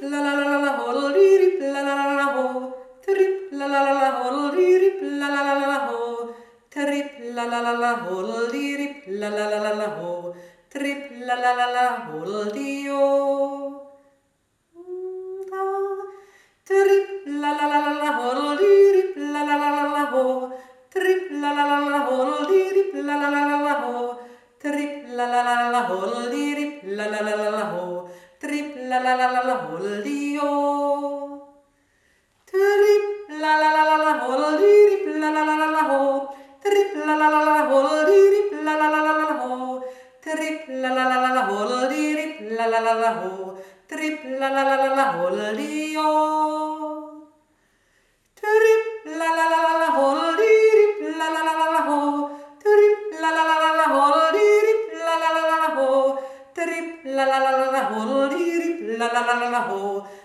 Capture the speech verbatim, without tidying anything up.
la la la la ho, rip la la la la ho, trip la la la la ho, rip la la la la ho, trip la la la la ho, rip la la la la ho, trip la la la la ho, dio. Trip la la la la la ho, rip la la la la la ho, trip la la la la ho, rip la la la la la ho, trip la la la la la ho, rip la la la la la ho, trip la la la la la ho, dio. Trip la la la la la ho, rip la la la la la ho, trip la la la la ho, rip la la la la la ho, trip la la la la la ho, rip la la la la ho, trip la la la la la ho, dio. Trip la la la la la ho, rip la la la la la ho, trip la la la la la ho, rip la la la la la ho, trip la la la la la ho, rip la la la la la ho.